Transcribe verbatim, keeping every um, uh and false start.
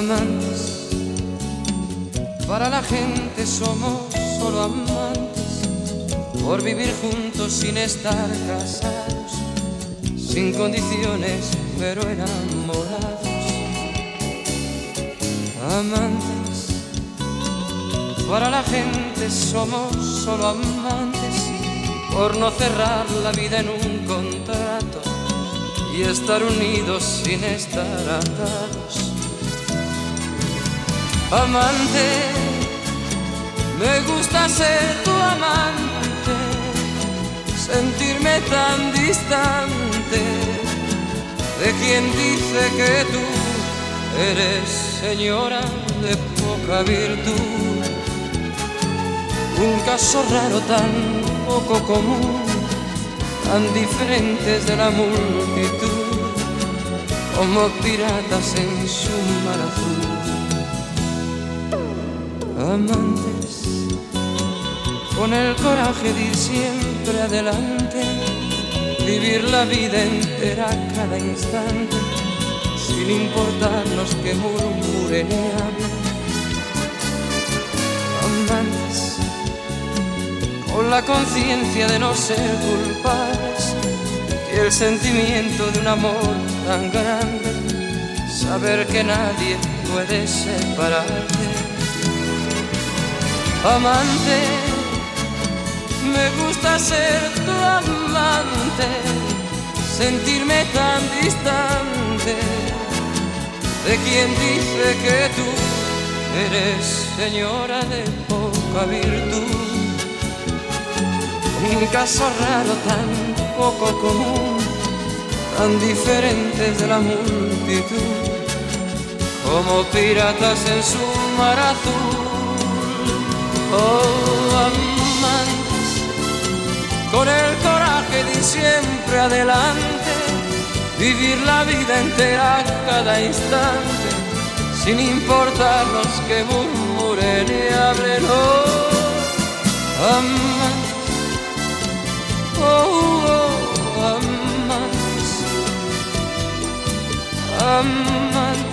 Amantes, para la gente somos solo amantes, por vivir juntos sin estar casados, sin condiciones pero enamorados. Amantes, para la gente somos solo amantes, por no cerrar la vida en un contrato y estar unidos sin estar atados. Amante, me gusta ser tu amante, sentirme tan distante de quien dice que tú eres señora de poca virtud. Un caso raro tan poco común, tan diferentes de la multitud, como piratas en su mar azul. Amantes, con el coraje de ir siempre adelante, vivir la vida entera cada instante, sin importarnos que murmuren y hablen. Amantes, con la conciencia de no ser culpables, y el sentimiento de un amor tan grande, saber que nadie puede separarte. Amante, me gusta ser tu amante, sentirme tan distante de quien dice que tú eres señora de poca virtud. Un caso raro tan poco común, tan diferentes de la multitud, como piratas en su mar azul. Oh, amantes, con el coraje de ir siempre adelante, vivir la vida entera cada instante, sin importar los que murmuren y hablen. Oh, amantes, oh, oh, amantes, amantes.